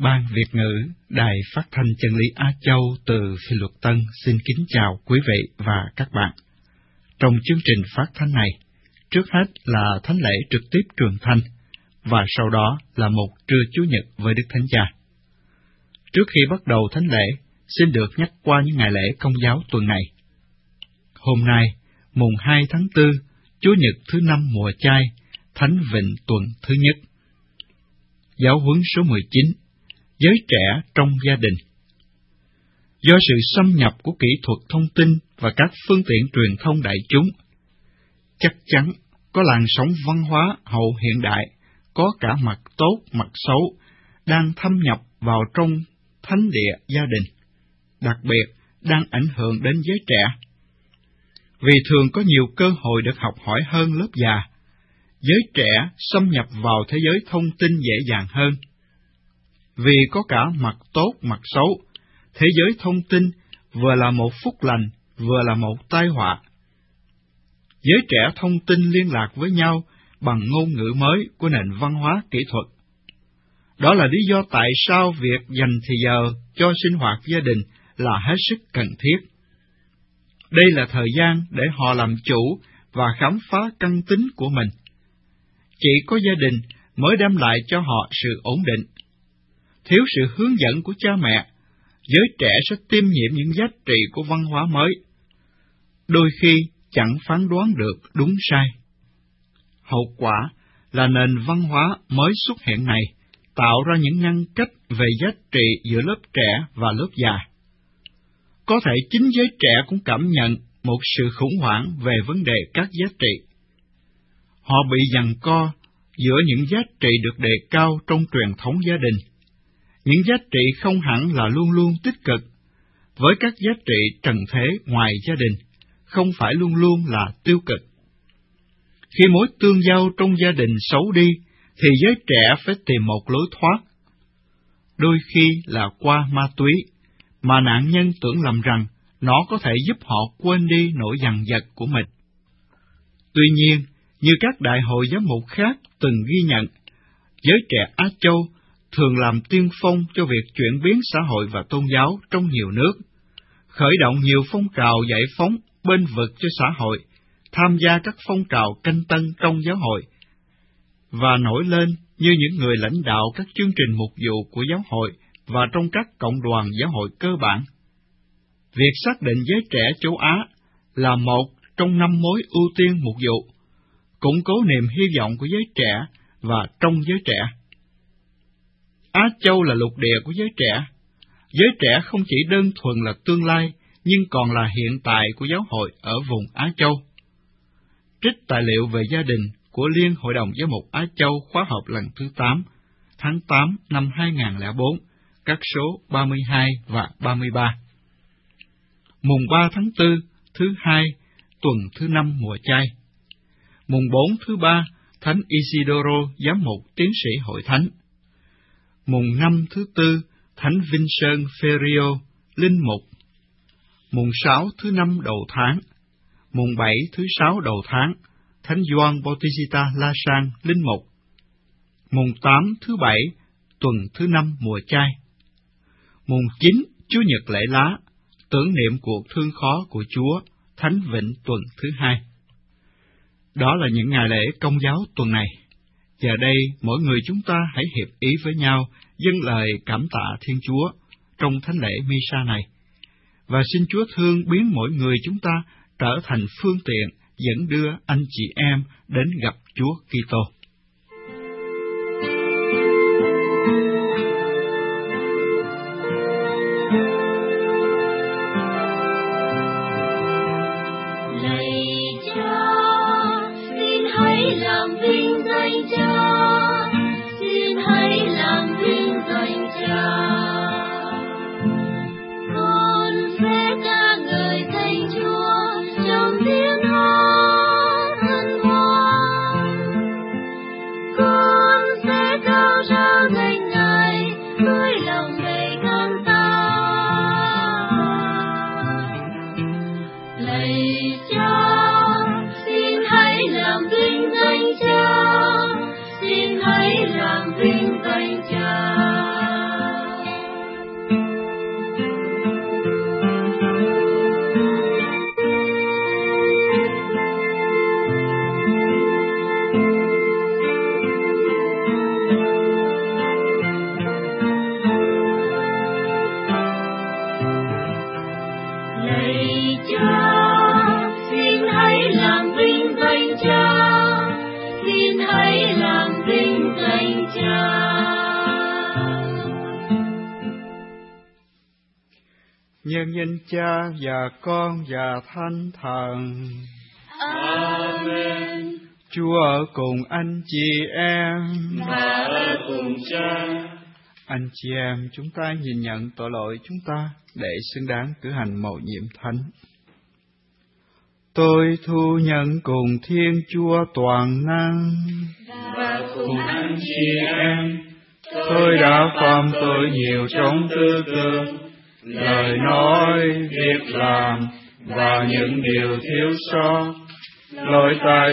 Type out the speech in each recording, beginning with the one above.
Ban Việt ngữ, Đài Phát thanh Chân lý Á Châu từ Phi Luật Tân xin kính chào quý vị và các bạn. Trong chương trình phát thanh này, trước hết là thánh lễ trực tiếp truyền thanh, và sau đó là một trưa Chủ nhật với Đức Thánh Cha. Trước khi bắt đầu thánh lễ, xin được nhắc qua những ngày lễ Công giáo tuần này. Hôm nay, mùng 2 tháng 4, Chủ nhật thứ 5 mùa chay, Thánh Vịnh tuần thứ nhất. Giáo huấn số 19, giới trẻ trong gia đình. Do sự xâm nhập của kỹ thuật thông tin và các phương tiện truyền thông đại chúng, chắc chắn có làn sóng văn hóa hậu hiện đại, có cả mặt tốt, mặt xấu, đang thâm nhập vào trong thánh địa gia đình, đặc biệt đang ảnh hưởng đến giới trẻ. Vì thường có nhiều cơ hội được học hỏi hơn lớp già, giới trẻ xâm nhập vào thế giới thông tin dễ dàng hơn. Vì có cả mặt tốt, mặt xấu, thế giới thông tin vừa là một phúc lành, vừa là một tai họa. Giới trẻ thông tin liên lạc với nhau bằng ngôn ngữ mới của nền văn hóa kỹ thuật. Đó là lý do tại sao việc dành thời giờ cho sinh hoạt gia đình là hết sức cần thiết. Đây là thời gian để họ làm chủ và khám phá căn tính của mình. Chỉ có gia đình mới đem lại cho họ sự ổn định. Thiếu sự hướng dẫn của cha mẹ, giới trẻ sẽ tiêm nhiễm những giá trị của văn hóa mới, đôi khi chẳng phán đoán được đúng sai. Hậu quả là nền văn hóa mới xuất hiện này tạo ra những ngăn cách về giá trị giữa lớp trẻ và lớp già. Có thể chính giới trẻ cũng cảm nhận một sự khủng hoảng về vấn đề các giá trị. Họ bị giằng co giữa những giá trị được đề cao trong truyền thống gia đình. Những giá trị không hẳn là luôn luôn tích cực, với các giá trị trần thế ngoài gia đình, không phải luôn luôn là tiêu cực. Khi mối tương giao trong gia đình xấu đi, thì giới trẻ phải tìm một lối thoát. Đôi khi là qua ma túy, mà nạn nhân tưởng lầm rằng nó có thể giúp họ quên đi nỗi dằn vặt của mình. Tuy nhiên, như các đại hội giám mục khác từng ghi nhận, giới trẻ Á Châu thường làm tiên phong cho việc chuyển biến xã hội và tôn giáo trong nhiều nước, khởi động nhiều phong trào giải phóng bênh vực cho xã hội, tham gia các phong trào canh tân trong giáo hội, và nổi lên như những người lãnh đạo các chương trình mục vụ của giáo hội và trong các cộng đoàn giáo hội cơ bản. Việc xác định giới trẻ châu Á là một trong 5 mối ưu tiên mục vụ, củng cố niềm hy vọng của giới trẻ và trong giới trẻ. Á Châu là lục địa của giới trẻ. Giới trẻ không chỉ đơn thuần là tương lai, nhưng còn là hiện tại của giáo hội ở vùng Á Châu. Trích tài liệu về gia đình của Liên Hội đồng Giám mục Á Châu khóa họp lần thứ 8, tháng 8 năm 2004, các số 32 và 33. Mùng 3 tháng 4, thứ 2, tuần thứ 5 mùa chay. Mùng 4 thứ 3, Thánh Isidoro, giám mục tiến sĩ hội thánh. Mùng 5 thứ 4, Thánh Vinh Sơn Ferio, linh mục. Mùng 6 thứ 5 đầu tháng. Mùng 7 thứ 6 đầu tháng, Thánh Gioan Bautista La Sang, linh mục. Mùng 8 thứ 7, tuần thứ 5 mùa chay. Mùng 9, Chúa Nhật lễ lá, tưởng niệm cuộc thương khó của Chúa, Thánh Vịnh tuần thứ 2. Đó là những ngày lễ Công giáo tuần này. Giờ đây, mỗi người chúng ta hãy hiệp ý với nhau dâng lời cảm tạ Thiên Chúa trong thánh lễ Misa này, và xin Chúa thương biến mỗi người chúng ta trở thành phương tiện dẫn đưa anh chị em đến gặp Chúa Kitô. Hãy làm vinh danh Cha. nhân danh Cha và Con và Thánh Thần. Amen. Chúa ở cùng anh chị em Và ở cùng Cha. Anh chị em, chúng ta nhìn nhận tội lỗi chúng ta để xứng đáng cử hành mầu nhiệm thánh. Tôi thu nhận cùng Thiên Chúa toàn năng và cùng anh chị em, tôi đã phạm tội nhiều trong tư tưởng, lời nói, việc làm và những điều thiếu sót. Lỗi tại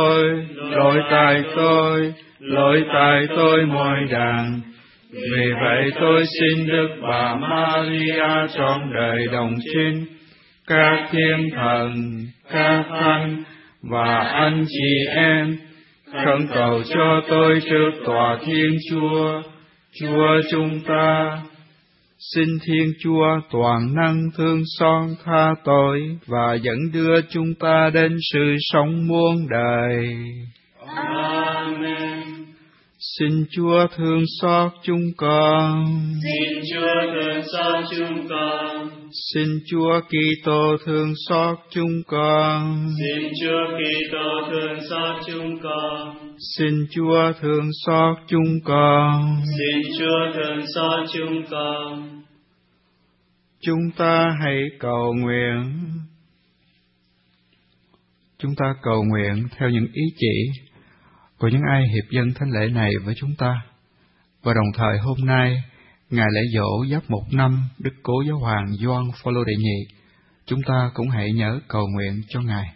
tôi mọi đàn. Vì vậy tôi xin Đức Bà Maria trọn đời đồng trinh, các thiên thần, các thánh và anh chị em khẩn cầu cho tôi trước tòa Thiên Chúa, Chúa chúng ta. Xin Thiên Chúa toàn năng thương xót tha tội và dẫn đưa chúng ta đến sự sống muôn đời. Amen. Xin Chúa thương xót chúng con. Xin Chúa thương xót chúng con. Xin Chúa Kitô thương xót chúng con. Xin Chúa Kitô thương xót chúng con. Xin Chúa thương xót chúng con. Xin Chúa thương xót chúng con. Chúng ta hãy cầu nguyện. Chúng ta cầu nguyện theo những ý chỉ của những ai hiệp dân thánh lễ này với chúng ta. Và đồng thời hôm nay, ngày lễ dỗ Giáp Một Năm Đức Cố Giáo Hoàng Gioan Phaolô đệ nhị, chúng ta cũng hãy nhớ cầu nguyện cho Ngài.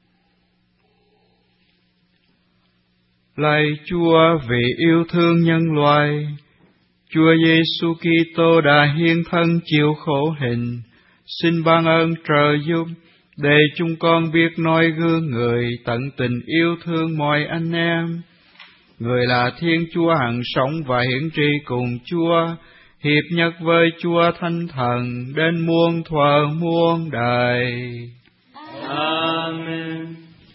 Lạy Chúa vì yêu thương nhân loại, Chúa Giêsu Kitô đã hiến thân chịu khổ hình, xin ban ơn trợ giúp để chúng con biết noi gương người tận tình yêu thương mọi anh em. Người là Thiên Chúa hằng sống và hiển tri cùng Chúa, hiệp nhất với Chúa Thánh Thần đến muôn thuở muôn đời. Amen.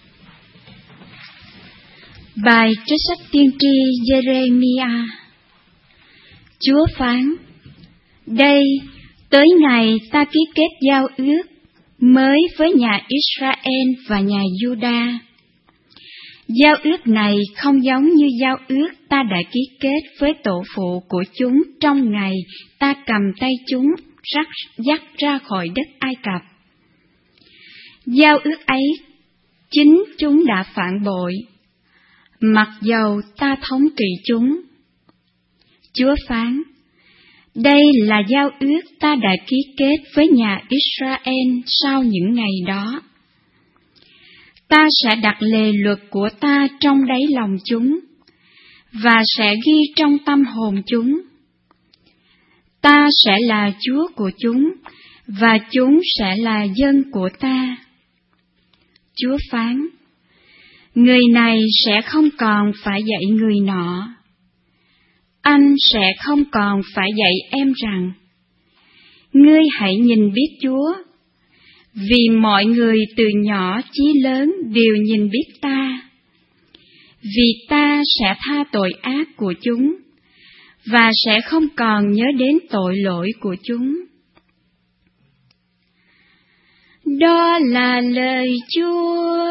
Bài trích sách tiên tri Giê-rê-mi-a. Chúa phán: Đây, tới ngày ta ký kết giao ước mới với nhà Israel và nhà Giu-đa. Giao ước này không giống như giao ước ta đã ký kết với tổ phụ của chúng trong ngày ta cầm tay chúng dắt ra khỏi đất Ai Cập. Giao ước ấy, chính chúng đã phản bội, mặc dầu ta thống trị chúng. Chúa phán: Đây là giao ước ta đã ký kết với nhà Israel sau những ngày đó. Ta sẽ đặt lề luật của ta trong đáy lòng chúng, và sẽ ghi trong tâm hồn chúng. Ta sẽ là Chúa của chúng, và chúng sẽ là dân của ta. Chúa phán: Người này sẽ không còn phải dạy người nọ. Anh sẽ không còn phải dạy em rằng: Ngươi hãy nhìn biết Chúa, vì mọi người từ nhỏ chí lớn đều nhìn biết ta. Vì ta sẽ tha tội ác của chúng, và sẽ không còn nhớ đến tội lỗi của chúng. Đó là lời Chúa.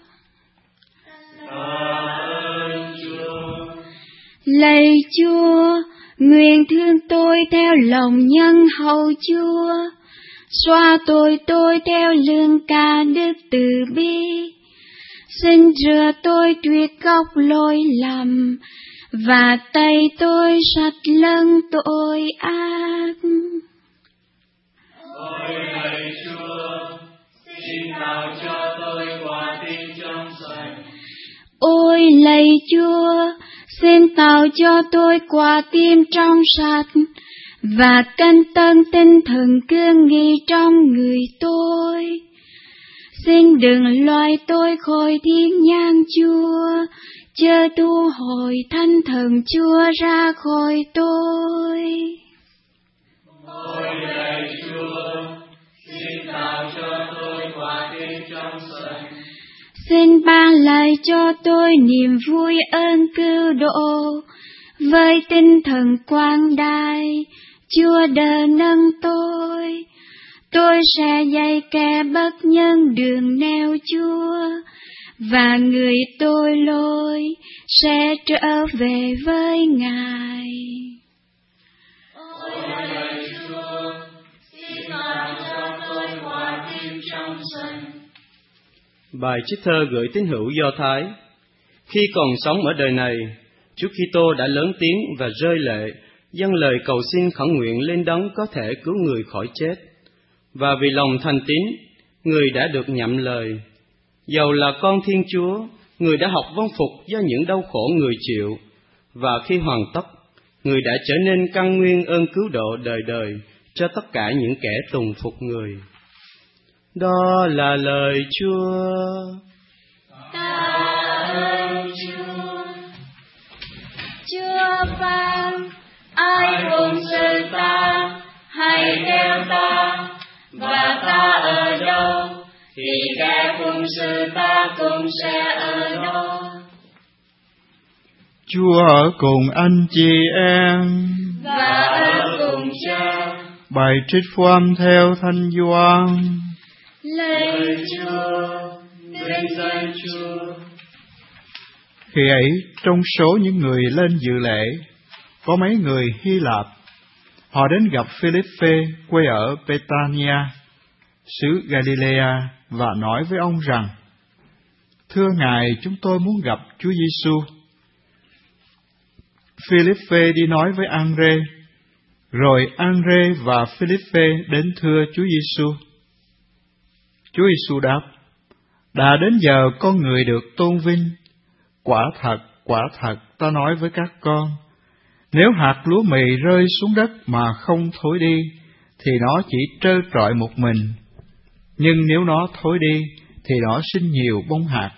Lạy Chúa, nguyện thương tôi theo lòng nhân hậu Chúa, xoa tôi theo lương ca đức từ bi. Xin rửa tôi tuyệt gốc lỗi lầm, và tay tôi sạch lẫn tội ác. Ôi lạy Chúa, xin tạo cho tôi quả tim trong sạch. Ôi lạy Chúa, xin tạo cho tôi quả tim trong sạch, và canh tân tinh thần cương nghị trong người tôi. Xin đừng loại tôi khỏi thiên nhang Chúa, chớ thu hồi thanh thần Chúa ra khỏi tôi. Ôi lạy Chúa, xin tạo cho tôi quả tim trong sạch. Xin ban lại cho tôi niềm vui ơn cứu độ, với tinh thần quang đại, Chúa đỡ nâng tôi. tôi sẽ dạy kẻ bất nhân đường nẻo Chúa, và người tội lỗi sẽ trở về với Ngài. Ôi lạy Chúa, xin làm cho tôi quả tin trong sân. Bài trích thơ gửi tín hữu Do Thái. Khi còn sống ở đời này, Chúa Kitô đã lớn tiếng và rơi lệ, dâng lời cầu xin khẩn nguyện lên Đấng có thể cứu người khỏi chết. Và vì lòng thành tín, người đã được nhậm lời. Dầu là con Thiên Chúa, người đã học vâng phục do những đau khổ người chịu, và khi hoàn tất, người đã trở nên căn nguyên ơn cứu độ đời đời cho tất cả những kẻ tùng phục người. Đó là lời Chúa. Ta ơn Chúa. Chúa phán, ai phụng sự ta, hãy theo ta, và ta ở đâu, thì kẻ phụng sự ta cũng sẽ ở đó. Chúa ở cùng anh chị em, và ở cùng Cha. Bài trích phúc âm theo Thánh Gioan. Lạy Chúa, vinh danh Chúa. Khi ấy, trong số những người lên dự lễ, có mấy người Hy Lạp. Họ đến gặp Philippe quê ở Betania, xứ Galilea, và nói với ông rằng: Thưa Ngài, chúng tôi muốn gặp Chúa Giêsu. Philippe đi nói với Andrê, rồi Andrê và Philippe đến thưa Chúa Giêsu. Chúa Giêsu đáp: Đã đến giờ con người được tôn vinh. Quả thật, ta nói với các con, nếu hạt lúa mì rơi xuống đất mà không thối đi, thì nó chỉ trơ trọi một mình. Nhưng nếu nó thối đi, thì nó sinh nhiều bông hạt.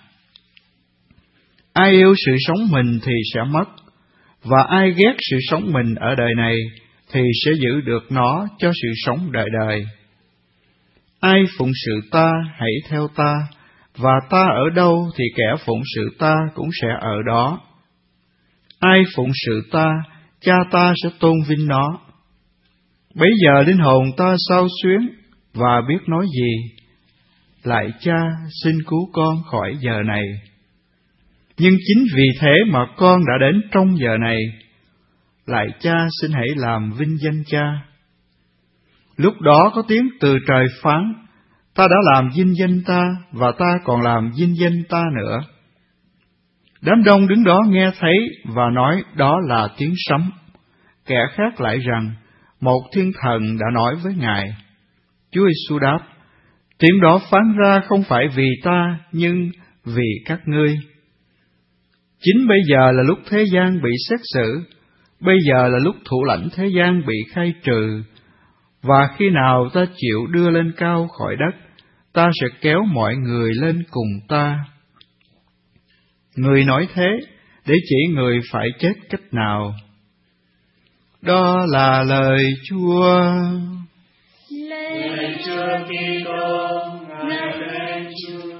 Ai yêu sự sống mình thì sẽ mất, và ai ghét sự sống mình ở đời này, thì sẽ giữ được nó cho sự sống đời đời. Ai phụng sự ta, hãy theo ta, và ta ở đâu thì kẻ phụng sự ta cũng sẽ ở đó. Ai phụng sự ta, Cha ta sẽ tôn vinh nó. Bấy giờ linh hồn ta xao xuyến và biết nói gì: Lạy Cha, xin cứu con khỏi giờ này. Nhưng chính vì thế mà con đã đến trong giờ này. Lạy Cha, xin hãy làm vinh danh Cha. Lúc đó có tiếng từ trời phán: Ta đã làm vinh danh ta, và ta còn làm vinh danh ta nữa. Đám đông đứng đó nghe thấy và nói đó là tiếng sấm. Kẻ khác lại rằng một thiên thần đã nói với Ngài. Chúa Giêsu đáp: Tiếng đó phán ra không phải vì ta, nhưng vì các ngươi. Chính bây giờ là lúc thế gian bị xét xử, bây giờ là lúc thủ lãnh thế gian bị khai trừ, và khi nào ta chịu đưa lên cao khỏi đất, ta sẽ kéo mọi người lên cùng ta. Người nói thế để chỉ người phải chết cách nào. Đó là lời Chúa. Lạy Chúa Kitô, ngợi khen Chúa.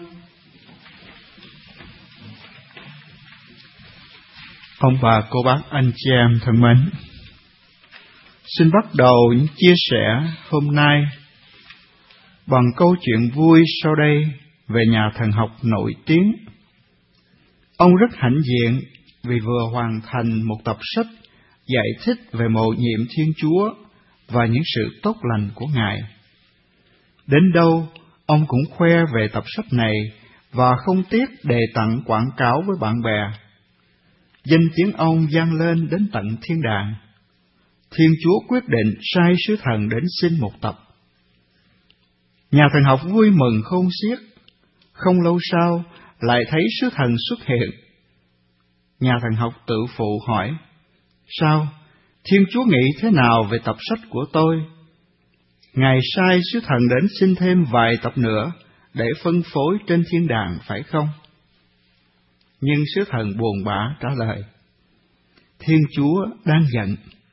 Ông bà, cô bác, anh chị em thân mến, xin bắt đầu những chia sẻ hôm nay bằng câu chuyện vui sau đây về nhà thần học nổi tiếng. Ông rất hãnh diện vì vừa hoàn thành một tập sách giải thích về mầu nhiệm Thiên Chúa và những sự tốt lành của Ngài. Đến đâu, ông cũng khoe về tập sách này và không tiếc đề tặng quảng cáo với bạn bè. Danh tiếng ông vang lên đến tận thiên đàng. Thiên Chúa quyết định sai sứ thần đến xin một tập. Nhà thần học vui mừng khôn xiết. Không lâu sau, lại thấy sứ thần xuất hiện. Nhà thần học tự phụ hỏi: Sao? Thiên Chúa nghĩ thế nào về tập sách của tôi? Ngài sai sứ thần đến xin thêm vài tập nữa để phân phối trên thiên đàng, phải không? Nhưng sứ thần buồn bã trả lời: Thiên Chúa đang giận.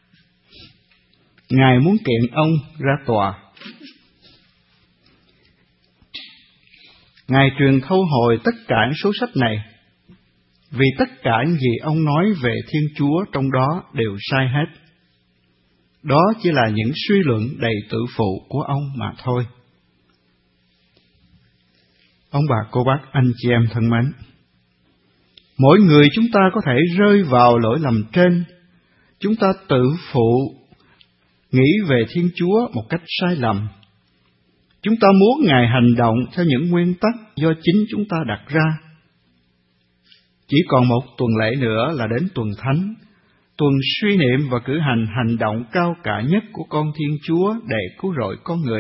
Ngài muốn kiện ông ra tòa. Ngài truyền thu hồi tất cả số sách này, vì tất cả những gì ông nói về Thiên Chúa trong đó đều sai hết. Đó chỉ là những suy luận đầy tự phụ của ông mà thôi. Ông bà, cô bác, anh chị em thân mến, mỗi người chúng ta có thể rơi vào lỗi lầm trên. Chúng ta tự phụ nghĩ về Thiên Chúa một cách sai lầm. Chúng ta muốn Ngài hành động theo những nguyên tắc do chính chúng ta đặt ra. Chỉ còn một tuần lễ nữa là đến tuần Thánh, tuần suy niệm và cử hành hành động cao cả nhất của con Thiên Chúa để cứu rỗi con người.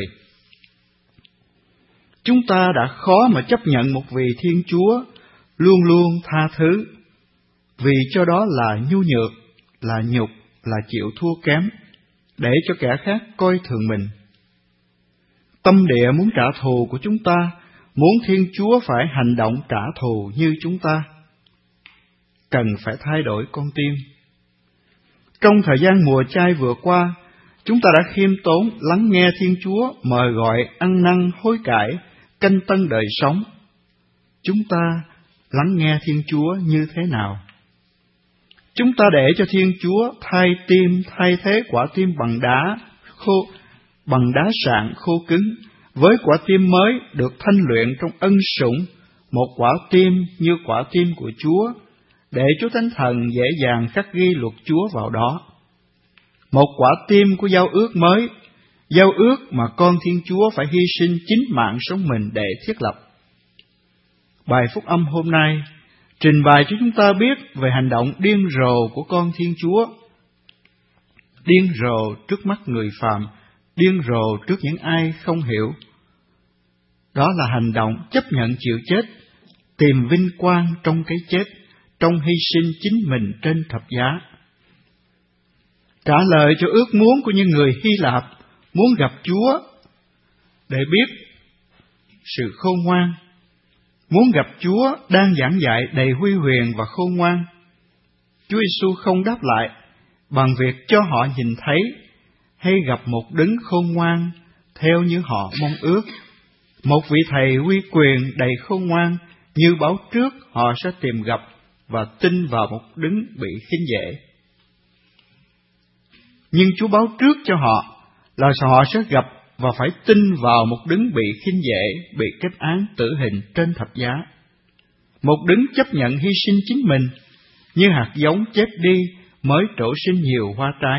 Chúng ta đã khó mà chấp nhận một vị Thiên Chúa luôn luôn tha thứ, vì cho đó là nhu nhược, là nhục, là chịu thua kém, để cho kẻ khác coi thường mình. Tâm địa muốn trả thù của chúng ta, muốn Thiên Chúa phải hành động trả thù như chúng ta, cần phải thay đổi con tim. Trong thời gian mùa chay vừa qua, chúng ta đã khiêm tốn lắng nghe Thiên Chúa mời gọi ăn năn hối cải, canh tân đời sống. Chúng ta lắng nghe Thiên Chúa như thế nào? Chúng ta để cho Thiên Chúa thay thế quả tim bằng đá sạn khô cứng với quả tim mới được thanh luyện trong ân sủng, một quả tim như quả tim của Chúa, để Chúa Thánh Thần dễ dàng khắc ghi luật Chúa vào đó. Một quả tim của giao ước mới, giao ước mà con Thiên Chúa phải hy sinh chính mạng sống mình để thiết lập. Bài phúc âm hôm nay trình bày cho chúng ta biết về hành động điên rồ của con Thiên Chúa. Điên rồ trước mắt người phàm, điên rồ trước những ai không hiểu. Đó là hành động chấp nhận chịu chết, tìm vinh quang trong cái chết, trong hy sinh chính mình trên thập giá. Trả lời cho ước muốn của những người Hy Lạp muốn gặp Chúa để biết sự khôn ngoan, muốn gặp Chúa đang giảng dạy đầy huy huyền và khôn ngoan. Chúa Giêsu không đáp lại bằng việc cho họ nhìn thấy hay gặp một đấng khôn ngoan theo như họ mong ước, một vị thầy uy quyền đầy khôn ngoan như báo trước họ sẽ tìm gặp và tin vào một đấng bị khinh dễ. Nhưng Chúa báo trước cho họ là họ sẽ gặp và phải tin vào một đấng bị khinh dễ, bị kết án tử hình trên thập giá. Một đấng chấp nhận hy sinh chính mình, như hạt giống chết đi mới trổ sinh nhiều hoa trái.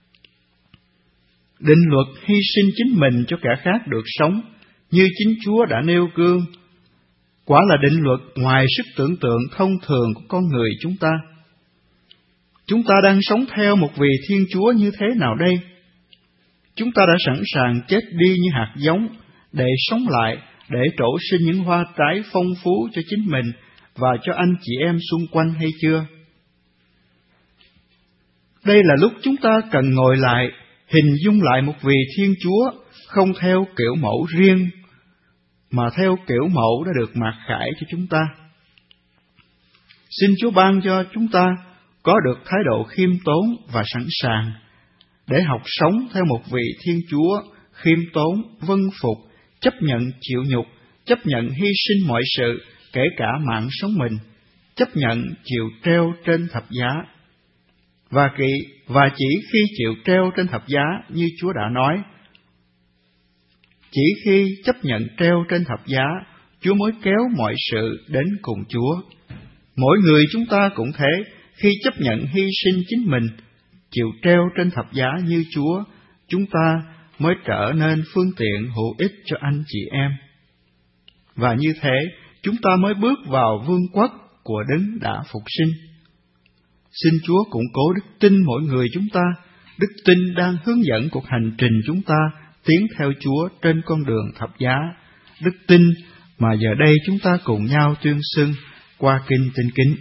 Định luật hy sinh chính mình cho kẻ khác được sống, như chính Chúa đã nêu gương, quả là định luật ngoài sức tưởng tượng thông thường của con người chúng ta. Chúng ta đang sống theo một vị Thiên Chúa như thế nào đây? Chúng ta đã sẵn sàng chết đi như hạt giống để sống lại, để trổ sinh những hoa trái phong phú cho chính mình và cho anh chị em xung quanh hay chưa? Đây là lúc chúng ta cần ngồi lại, hình dung lại một vị Thiên Chúa không theo kiểu mẫu riêng, mà theo kiểu mẫu đã được mặc khải cho chúng ta. Xin Chúa ban cho chúng ta có được thái độ khiêm tốn và sẵn sàng để học sống theo một vị Thiên Chúa khiêm tốn, vâng phục, chấp nhận chịu nhục, chấp nhận hy sinh mọi sự, kể cả mạng sống mình, chấp nhận chịu treo trên thập giá. Và chỉ khi chịu treo trên thập giá như Chúa đã nói, chỉ khi chấp nhận treo trên thập giá, Chúa mới kéo mọi sự đến cùng Chúa. Mỗi người chúng ta cũng thế, khi chấp nhận hy sinh chính mình, chịu treo trên thập giá như Chúa, chúng ta mới trở nên phương tiện hữu ích cho anh chị em. Và như thế, chúng ta mới bước vào vương quốc của đấng đã phục sinh. Xin Chúa củng cố đức tin mỗi người chúng ta, đức tin đang hướng dẫn cuộc hành trình chúng ta tiến theo Chúa trên con đường thập giá, đức tin mà giờ đây chúng ta cùng nhau tuyên xưng qua kinh Tin Kính.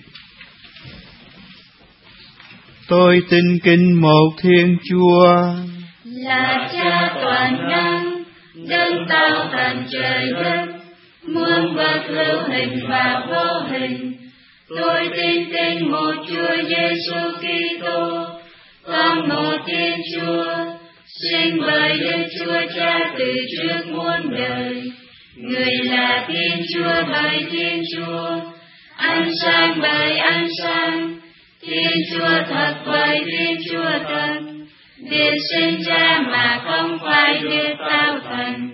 Tôi tin kính một Thiên Chúa, là Cha toàn năng, đấng tạo thành trời đất, muôn vật hữu hình và vô hình. Tôi tin một Chúa Giêsu Kitô, con một Thiên Chúa, sinh bởi Đức Chúa Cha từ trước muôn đời. Người là Thiên Chúa bởi Thiên Chúa, ánh sáng bởi ánh sáng, Thiên Chúa thật bởi Thiên Chúa thật, Đức sinh ra mà không phải Đức tạo thành.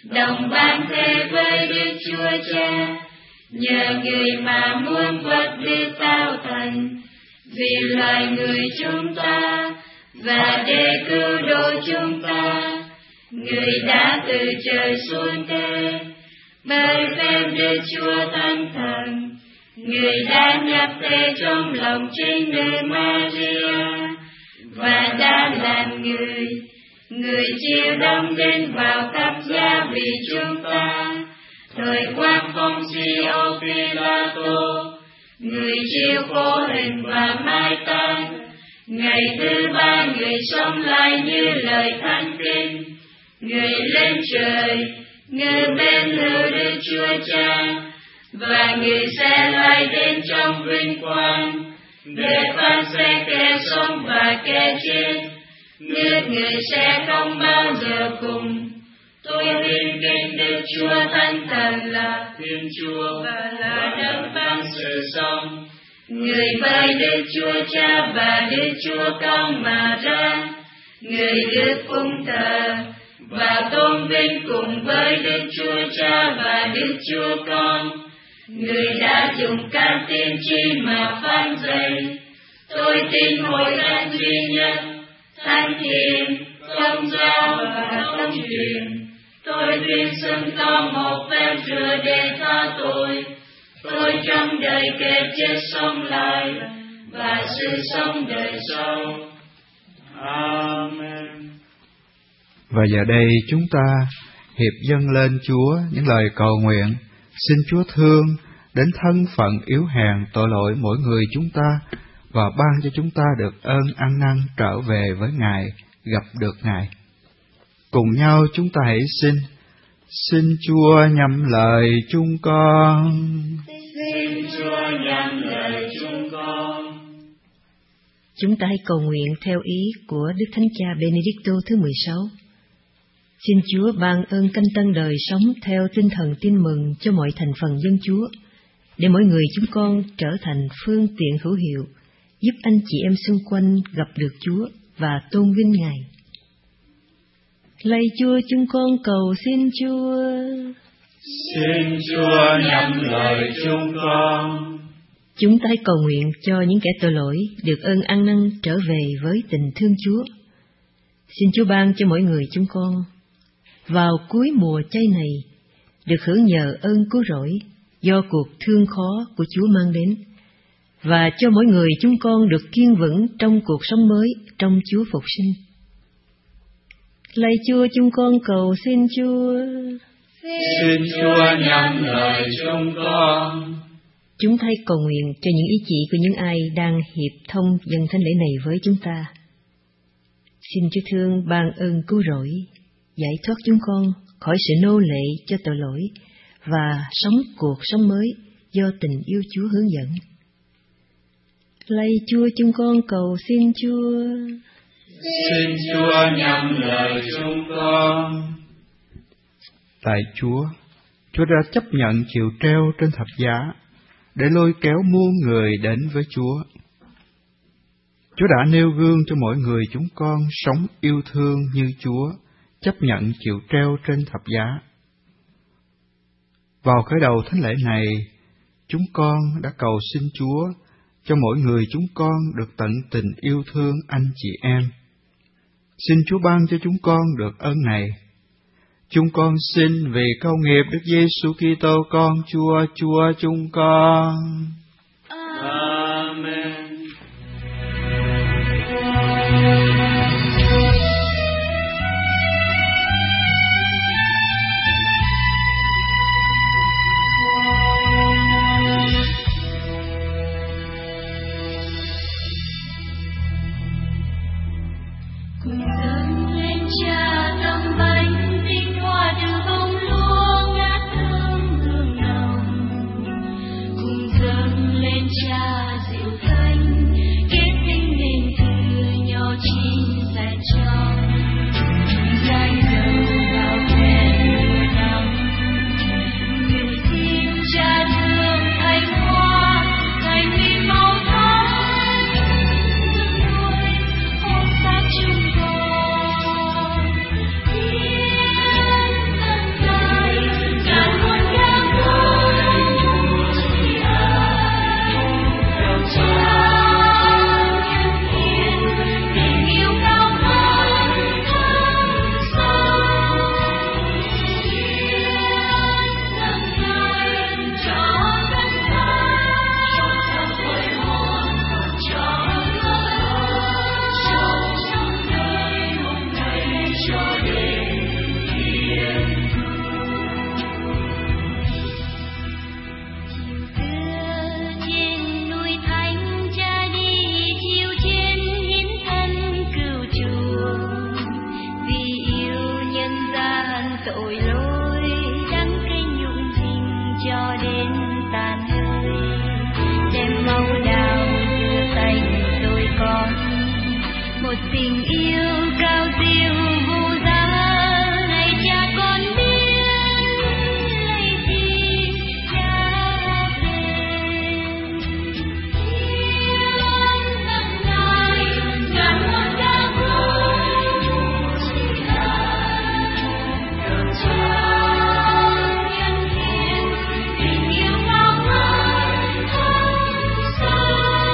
đồng ban thế với Đức Chúa Cha. Nhờ người mà muôn vật được tạo thành, vì loài người chúng ta và để cứu độ chúng ta, người đã từ trời xuống thế. Bởi phép Đức Chúa Thánh Thần, người đã nhập thế trong lòng chính nữ Maria và đã làm người. Người chịu đóng đinh vào thập giá vì chúng ta. Thời quan Poncio Pilato, người chịu khổ hình và mai táng. Ngày thứ ba người sống lại như lời thánh kinh. Người lên trời, người bên hữu Đức Chúa Cha, và người sẽ lại đến trong vinh quang để phán xét kẻ sống và kẻ chết. Nước người sẽ không bao giờ cùng. Tôi tin kính Đức Chúa Thánh Thần là Thiên Chúa và là đấng ban sự sống. Người với Đức Chúa Cha và Đức Chúa Con mà ra. Người được phụng thờ và tôn vinh cùng với Đức Chúa Cha và Đức Chúa Con. Người đã dùng các tiên tri mà phán dạy. Tôi tin hội thánh duy nhất, thánh thiện, công giáo và công truyền. Tôi tin xưng có một phép rửa để tha tội. Tôi trong đời kẻ chết sống lại và sự sống đời sau. Amen. Và giờ đây chúng ta hiệp dâng lên Chúa những lời cầu nguyện. Xin Chúa thương đến thân phận yếu hèn tội lỗi mỗi người chúng ta và ban cho chúng ta được ơn ăn năn trở về với Ngài, gặp được Ngài. Cùng nhau chúng ta hãy xin Chúa nhậm lời chúng con. Xin Chúa nhậm lời chúng con. Chúng ta hãy cầu nguyện theo ý của Đức Thánh Cha Benedicto thứ 16. Xin Chúa ban ơn canh tân đời sống theo tinh thần tin mừng cho mọi thành phần dân Chúa, để mỗi người chúng con trở thành phương tiện hữu hiệu, giúp anh chị em xung quanh gặp được Chúa và tôn vinh Ngài. Lạy Chúa, chúng con cầu xin Chúa. Xin Chúa nhậm lời chúng con. Chúng ta hãy cầu nguyện cho những kẻ tội lỗi được ơn ăn năn trở về với tình thương Chúa. Xin Chúa ban cho mỗi người chúng con vào cuối mùa chay này được hưởng nhờ ơn cứu rỗi do cuộc thương khó của Chúa mang đến, và cho mỗi người chúng con được kiên vững trong cuộc sống mới trong Chúa phục sinh. Lạy Chúa, chúng con cầu xin Chúa. Xin Chúa nhậm lời chúng con. Chúng ta hãy cầu nguyện cho những ý chỉ của những ai đang hiệp thông dâng thánh lễ này với chúng ta. Xin Chúa thương ban ơn cứu rỗi, giải thoát chúng con khỏi sự nô lệ cho tội lỗi và sống cuộc sống mới do tình yêu Chúa hướng dẫn. Lạy Chúa, chúng con cầu xin Chúa. Xin Chúa nhậm lời chúng con. Tại Chúa đã chấp nhận chịu treo trên thập giá để lôi kéo muôn người đến với Chúa. Chúa đã nêu gương cho mỗi người chúng con sống yêu thương như Chúa, chấp nhận chịu treo trên thập giá. Vào khởi đầu thánh lễ này, chúng con đã cầu xin Chúa cho mỗi người chúng con được tận tình yêu thương anh chị em. Xin Chúa ban cho chúng con được ơn này. Chúng con xin vì câu nghiệp Đức Giêsu Kitô con Chúa chúng con. Amen. Cùng dâng tình yêu cao siêu vô giá, này cha con biết lấy gì cha về. Hiến dâng Ngài ngàn muôn ca khúc, chỉ là được cha nhân hiến tình yêu ngao ngán thắm sâu.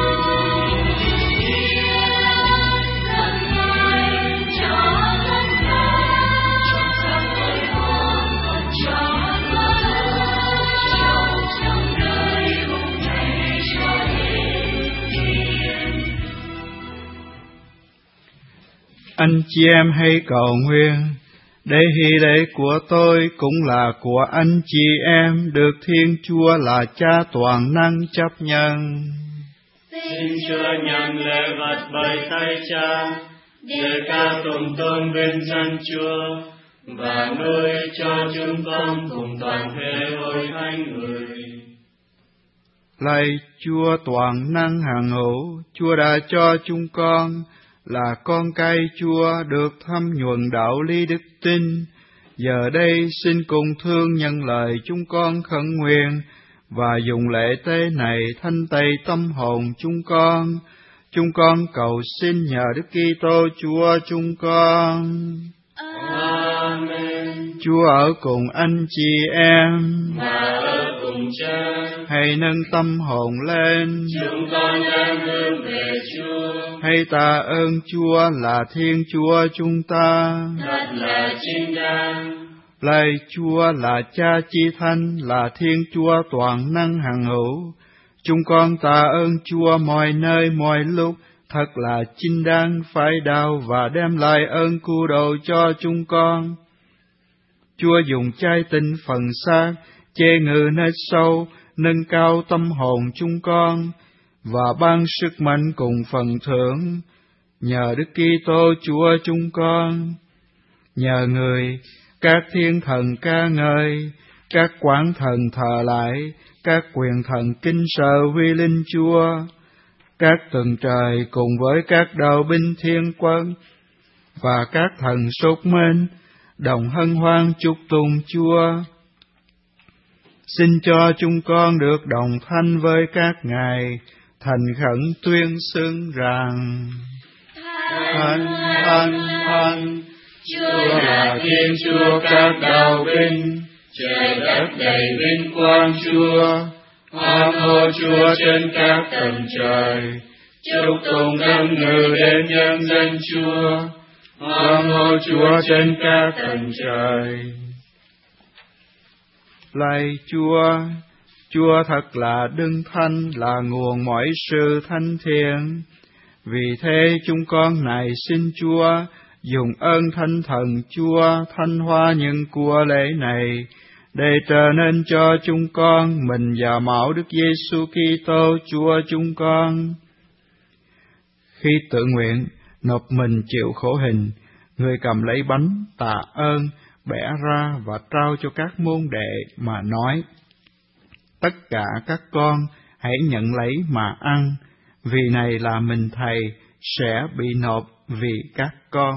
Anh chị em hãy cầu nguyện, để hy lễ của tôi cũng là của anh chị em, được Thiên Chúa là Cha toàn năng chấp nhận. Xin Chúa nhận lễ vật bởi tay Cha, để ca tụng tôn vinh danh Chúa, và nuôi cho chúng con cùng toàn thể hội thánh người. Lạy Chúa toàn năng hằng hữu, Chúa đã cho chúng con là con cái Chúa được thấm nhuần đạo lý đức tin. Giờ đây xin cùng thương nhân lời chúng con khẩn nguyện, và dùng lễ tế này thanh tẩy tâm hồn chúng con. Chúng con cầu xin nhờ Đức Kitô Chúa chúng con. Amen. Chúa ở cùng anh chị em, Và ở cùng Cha. hãy nâng tâm hồn lên. Chúng con đang hướng về Chúa. Hãy tạ ơn Chúa là Thiên Chúa chúng ta. Thật là chính đáng. Lạy Chúa là Cha chi thánh, là Thiên Chúa toàn năng hằng hữu. Chúng con tạ ơn Chúa mọi nơi mọi lúc, thật là chính đáng phải đau và đem lại ơn cứu độ cho chúng con. Chúa dùng trái tinh phần xác, chế ngự nơi sâu, nâng cao tâm hồn chúng con, và ban sức mạnh cùng phần thưởng. Nhờ Đức Kitô Chúa chúng con, nhờ Người, các thiên thần ca ngợi, các quán thần thờ lại, các quyền thần kính sợ huy linh Chúa, các tầng trời cùng với các đạo binh thiên quân và các thần sốt mến đồng hân hoan chúc tụng Chúa. Xin cho chúng con được đồng thanh với các ngài, thành khẩn tuyên xưng rằng: Thánh, thánh, thánh, Chúa là Thiên Chúa các đạo binh, trời đất đầy vinh quang Chúa. Hoan hô Chúa trên các tầng trời, chúc tụng âm ngự đến nhân danh Chúa. Hoan hô Chúa trên các tầng trời. Lạy Chúa, Chúa thật là đấng thánh, là nguồn mọi sự thánh thiện. Vì thế chúng con này xin Chúa dùng ơn Thánh Thần Chúa thanh hóa những của lễ này, để trở nên cho chúng con mình và mẫu Đức Giêsu Kitô Chúa chúng con. Khi tự nguyện nộp mình chịu khổ hình, Người cầm lấy bánh tạ ơn, bẻ ra và trao cho các môn đệ mà nói: Tất cả các con hãy nhận lấy mà ăn, vì này là mình Thầy sẽ bị nộp vì các con.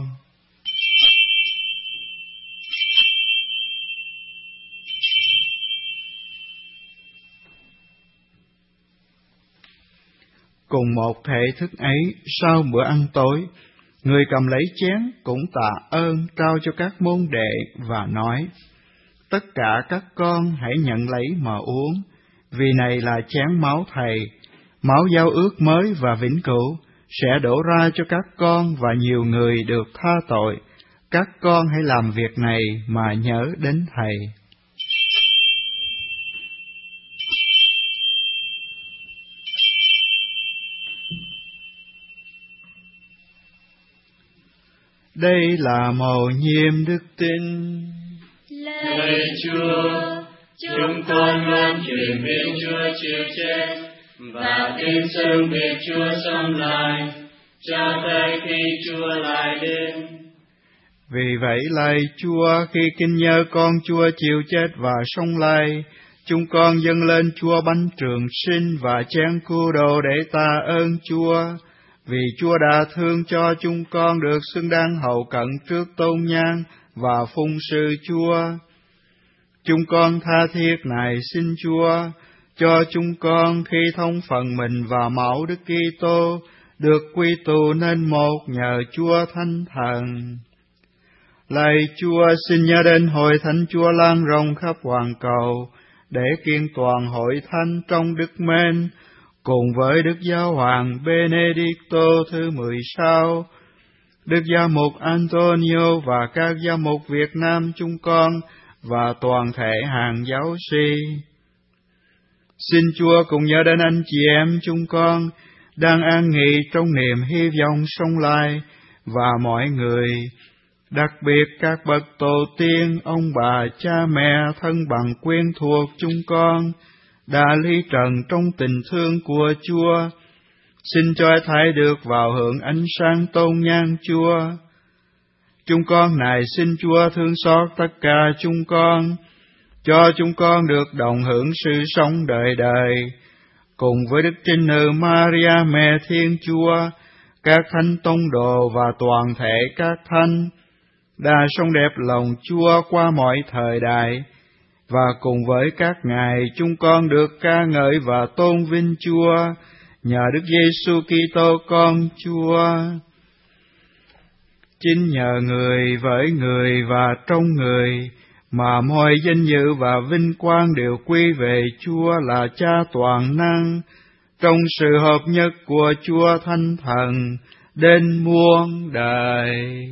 Cùng một thể thức ấy, sau bữa ăn tối, Người cầm lấy chén cũng tạ ơn trao cho các môn đệ và nói: Tất cả các con hãy nhận lấy mà uống, vì này là chén máu Thầy, máu giao ước mới và vĩnh cửu, sẽ đổ ra cho các con và nhiều người được tha tội. Các con hãy làm việc này mà nhớ đến Thầy. Đây là mầu nhiệm đức tin. Lạy Chúa, chúng con luôn truyền biết Chúa chịu chết và tin xưng biết Chúa sống lại, cho tới khi Chúa lại đến. Vì vậy lạy Chúa, khi kinh nhớ con Chúa chịu chết và sống lại, chúng con dâng lên Chúa bánh trường sinh và chén cứu độ để tạ ơn Chúa. vì Chúa đã thương cho chúng con được xứng đáng hầu cận trước tôn nhan và phụng sự Chúa. Chúng con tha thiết này xin Chúa cho chúng con khi thông phần mình và máu Đức Kitô được quy tụ nên một nhờ Chúa Thánh Thần. Lạy Chúa, xin nhớ đến hội thánh Chúa lan rộng khắp hoàn cầu để kiên toàn hội thánh trong đức mến, cùng với Đức Giáo hoàng Benedicto thứ 16, Đức Giám mục Antonio và các giám mục Việt Nam chúng con và toàn thể hàng giáo sĩ. Xin Chúa cùng nhớ đến anh chị em chúng con đang an nghỉ trong niềm hy vọng sống lại, và mọi người, đặc biệt các bậc tổ tiên, ông bà, cha mẹ, thân bằng quen thuộc chúng con đã ly trần trong tình thương của Chúa. Xin cho thấy được vào hưởng ánh sáng tôn nhan Chúa. Chúng con này xin Chúa thương xót tất cả chúng con, cho chúng con được đồng hưởng sự sống đời đời, cùng với Đức Trinh Nữ Maria Mẹ Thiên Chúa, các thánh tông đồ và toàn thể các thánh đã sống đẹp lòng Chúa qua mọi thời đại, và cùng với các ngài chúng con được ca ngợi và tôn vinh Chúa nhờ Đức Giêsu Kitô con Chúa. Chính nhờ người, với người và trong người mà mọi danh dự và vinh quang đều quy về Chúa là Cha toàn năng, trong sự hợp nhất của Chúa Thánh Thần đến muôn đời.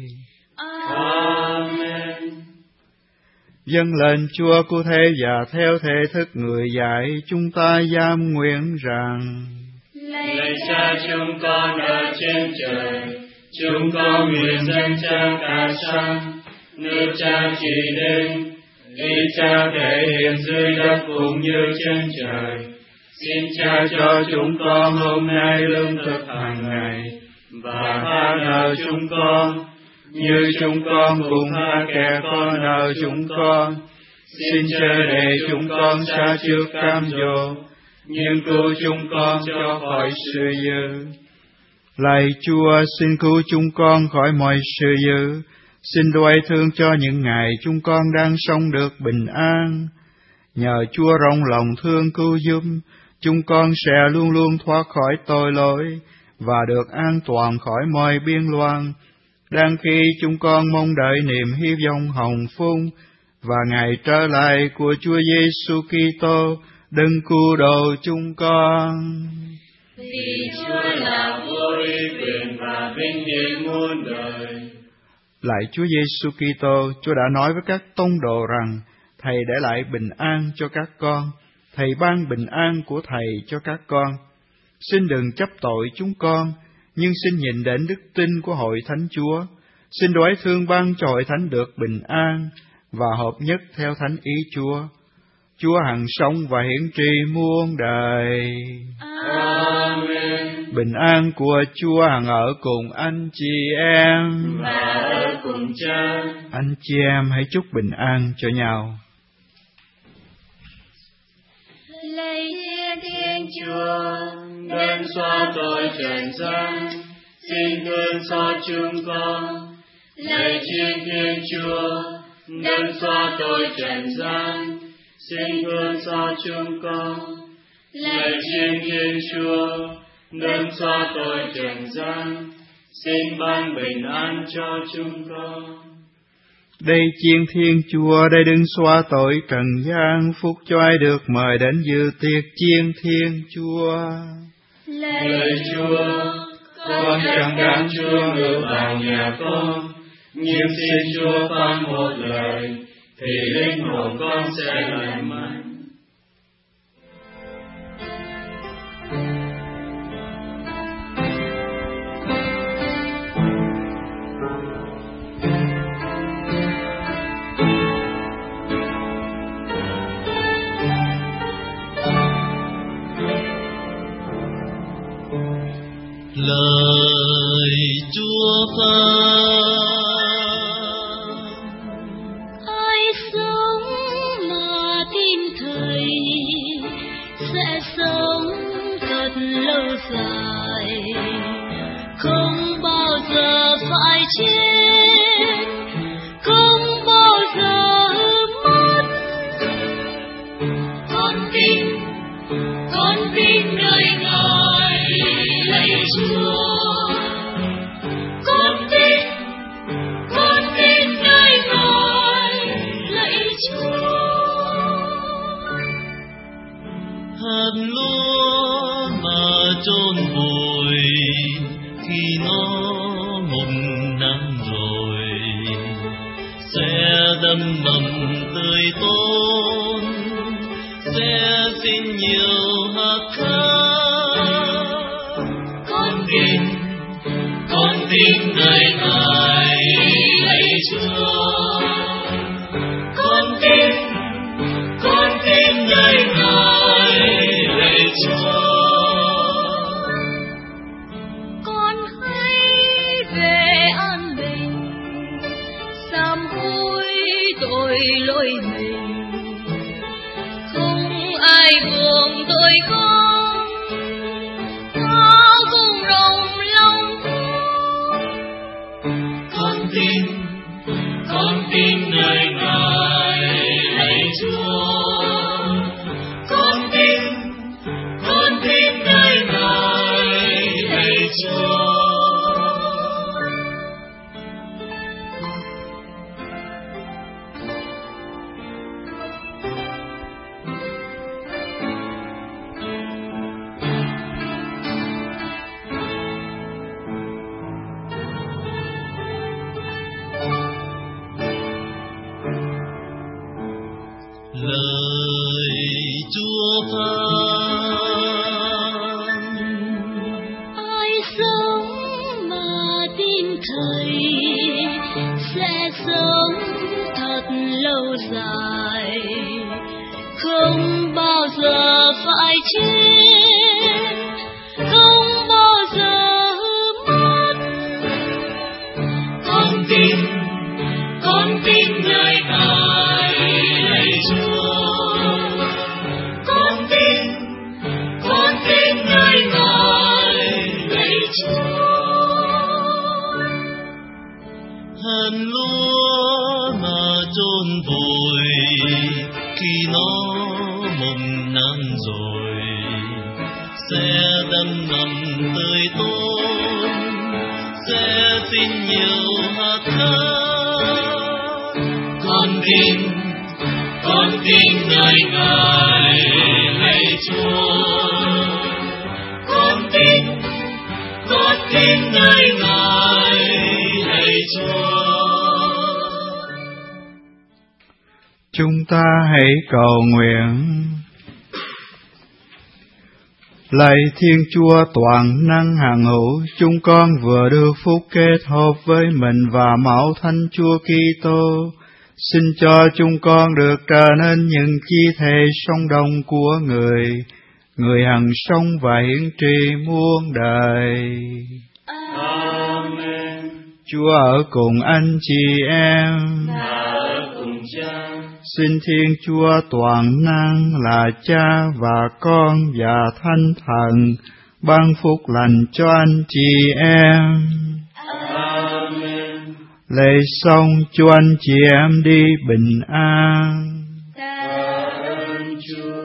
Amen. Dâng lên Chúa cụ thể và theo thể thức người dạy, chúng ta giam nguyện rằng: Lạy Cha chúng con ở trên trời, chúng con nguyện dâng Cha cả sáng, nước Cha chỉ đến, ý Cha thể hiện dưới đất cũng như trên trời. Xin Cha cho chúng con hôm nay lương thực hàng ngày, và tha nợ chúng con như chúng con cũng tha kẻ có nợ chúng con. Xin chớ để chúng con sa trước cám dỗ, nhưng cứu chúng con cho khỏi sự dữ. Lạy Chúa, xin cứu chúng con khỏi mọi sự dữ. Xin đoái thương cho những ngày chúng con đang sống được bình an. Nhờ Chúa rộng lòng thương cứu giúp, chúng con sẽ luôn luôn thoát khỏi tội lỗi và được an toàn khỏi mọi biên loạn, đang khi chúng con mong đợi niềm hy vọng hồng phúc và ngày trở lại của Chúa Giêsu Kitô, đấng cứu độ chúng con. Vì Chúa là vua uy quyền và vinh hiển muôn đời. Lạy Chúa Giêsu Kitô, Chúa đã nói với các tông đồ rằng Thầy để lại bình an cho các con, Thầy ban bình an của Thầy cho các con. Xin đừng chấp tội chúng con, nhưng xin nhìn đến đức tin của hội thánh Chúa. Xin đoái thương ban cho hội thánh được bình an và hợp nhất theo thánh ý Chúa. Chúa hằng sống và hiển trị muôn đời. Amen. Bình an của Chúa hằng ở cùng anh chị em và ở cùng Cha. Anh chị em hãy chúc bình an cho nhau. Lạy Thiên Chúa, đấng xóa tội trần gian, xin thương xót chúng con. Lạy Thiên Chúa, đấng xóa tội trần gian, xin thương xót chúng con. Lạy Thiên Chúa, đấng xóa tội trần gian, xin ban bình an cho chúng con. Đây chiên Thiên Chúa, đây đừng xóa tội trần gian, phúc cho ai được mời đến dự tiệc chiên Thiên Chúa. Lạy Chúa, con chẳng đáng Chúa ngự vào nhà con, nhưng xin Chúa phán một lời, thì linh hồn con sẽ lành mạnh. Lời Chúa phán: Ai sống mà tin Thầy sẽ sống thật lâu dài, không bao giờ phải chết, không bao giờ mất. Con tin nơi Ngài lạy Chúa. Con tin nơi Ngài lạy Chúa. hạt lúa mà chôn vùi khi nó mục nắng rồi sẽ đâm mầm tươi tốt, sẽ xin nhiều hạt khác. Con tin nơi Ngài lạy Chúa. Con tin nơi Ngài lạy Chúa. Con hãy về an bình, sám hối tội lỗi mình, không ai buồn tội con, nó cũng rộng lòng. Con tin nơi Ngài lạy Chúa. Con tin nơi Ngài lạy Chúa. Lời Chúa phán: Ai sống mà tin Thầy sẽ sống thật lâu dài, không bao giờ phải chết, không bao giờ mất. Con tin nơi Ngài lạy Chúa. Con tin nơi Ngài lạy Chúa. Hạt lúa mà chôn vùi khi nó mùa nắng rồi sẽ đâm mầm tươi tốt, sẽ xin nhiều hạt khác. Con tin nơi Ngài lạy Chúa. Con tin nơi Ngài lạy Chúa. Chúng ta hãy cầu nguyện. Lạy Thiên Chúa toàn năng hằng hữu, chúng con vừa được phúc kết hợp với mình và Mẫu Thánh Chúa Kitô. Xin cho chúng con được trở nên những chi thể sống động của người hằng sống và hiển trị muôn đời. Amen. Chúa ở cùng anh chị em. Và ở cùng Cha. Xin Thiên Chúa toàn năng là Cha và Con và Thánh Thần ban phúc lành cho anh chị em. Amen. Lạy xong cho anh chị em đi bình an. Tạ ơn Chúa.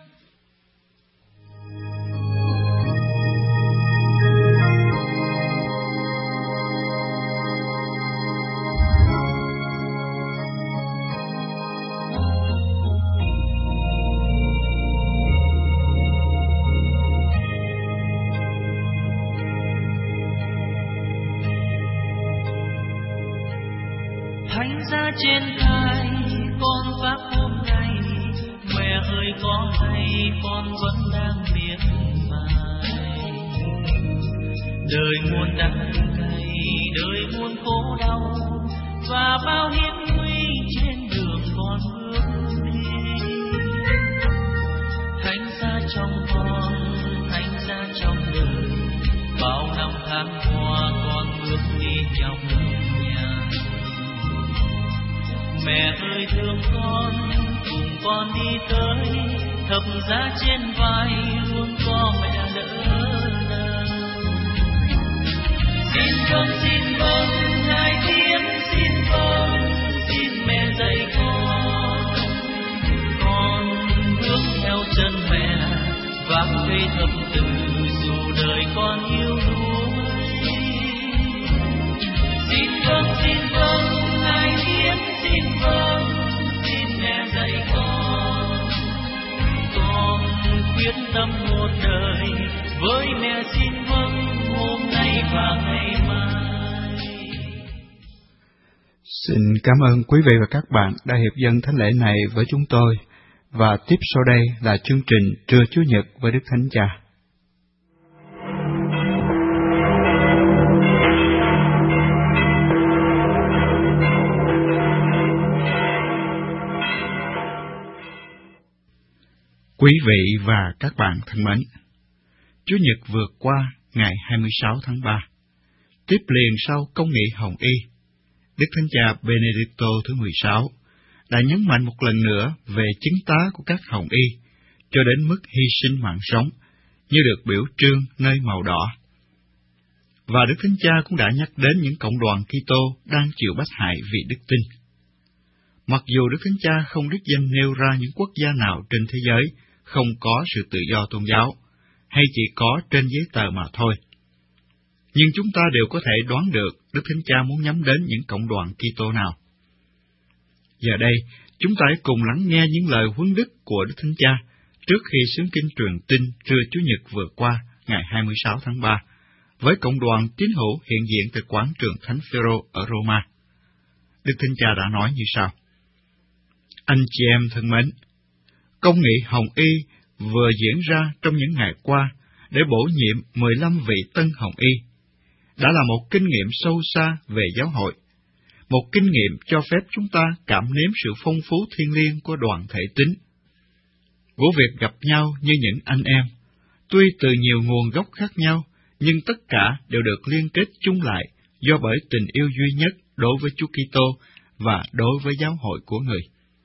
Thánh giá trên thai con pháp hôm nay, mẹ ơi có hay con vẫn đang miệt mài. Đời muôn đắng cay, đời muôn khổ đau, và bao hiểm nguy trên đường con bước đi. Thánh giá trong con, thánh giá trong đời, bao năm tháng qua con bước đi trong nhà. Mẹ ơi thương con, cùng con đi tới, thập giá trên vai luôn có mẹ đỡ đần. con xin vâng, Ngài Thiên xin vâng, xin mẹ dạy con bước theo chân mẹ, vác cây thập tự dù đời con yêu đuối. Xin vâng, Ngài Thiên xin vâng, xin mẹ dạy con quyết tâm một đời với mẹ. Xin vâng hôm nay và ngày mai. Xin cảm ơn quý vị và các bạn đã hiệp dâng thánh lễ này với chúng tôi. Và tiếp sau đây là chương trình Trưa Chúa Nhật với Đức Thánh Cha. Quý vị và các bạn thân mến, Chúa Nhật vừa qua ngày 26 tháng 3, tiếp liền sau công nghị Hồng Y, Đức Thánh Cha Benedicto thứ 16 đã nhấn mạnh một lần nữa về chứng tá của các Hồng Y cho đến mức hy sinh mạng sống như được biểu trưng nơi màu đỏ. Và Đức Thánh Cha cũng đã nhắc đến những cộng đoàn Kitô đang chịu bách hại vì đức tin. Mặc dù Đức Thánh Cha không đích danh nêu ra những quốc gia nào trên thế giới không có sự tự do tôn giáo, hay chỉ có trên giấy tờ mà thôi, nhưng chúng ta đều có thể đoán được Đức Thánh Cha muốn nhắm đến những cộng đoàn Kitô nào. Giờ đây, chúng ta hãy cùng lắng nghe những lời huấn đức của Đức Thánh Cha trước khi xướng kinh truyền tin trưa Chủ nhật vừa qua, ngày 26 tháng 3, với cộng đoàn tín hữu hiện diện tại quảng trường Thánh Phêrô ở Roma. Đức Thánh Cha đã nói như sau: Anh chị em thân mến, công nghị Hồng Y vừa diễn ra trong những ngày qua để bổ nhiệm 15 vị tân Hồng Y, đã là một kinh nghiệm sâu xa về giáo hội, một kinh nghiệm cho phép chúng ta cảm nếm sự phong phú thiêng liêng của đoàn thể tín, của việc gặp nhau như những anh em, tuy từ nhiều nguồn gốc khác nhau, nhưng tất cả đều được liên kết chung lại do bởi tình yêu duy nhất đối với Chúa Kitô và đối với giáo hội của Người.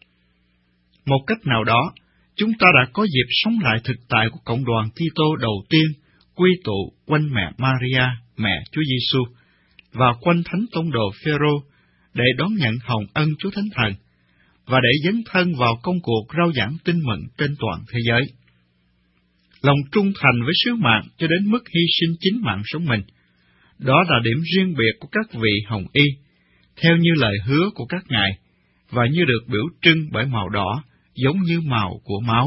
Một cách nào đó, chúng ta đã có dịp sống lại thực tại của cộng đoàn Kitô đầu tiên, quy tụ quanh mẹ Maria, mẹ Chúa Giêsu, và quanh Thánh Tông đồ Phêrô để đón nhận hồng ân Chúa Thánh Thần và để dấn thân vào công cuộc rao giảng tin mừng trên toàn thế giới. Lòng trung thành với sứ mạng cho đến mức hy sinh chính mạng sống mình, đó là điểm riêng biệt của các vị Hồng Y, theo như lời hứa của các ngài, và như được biểu trưng bởi màu đỏ, giống như màu của máu.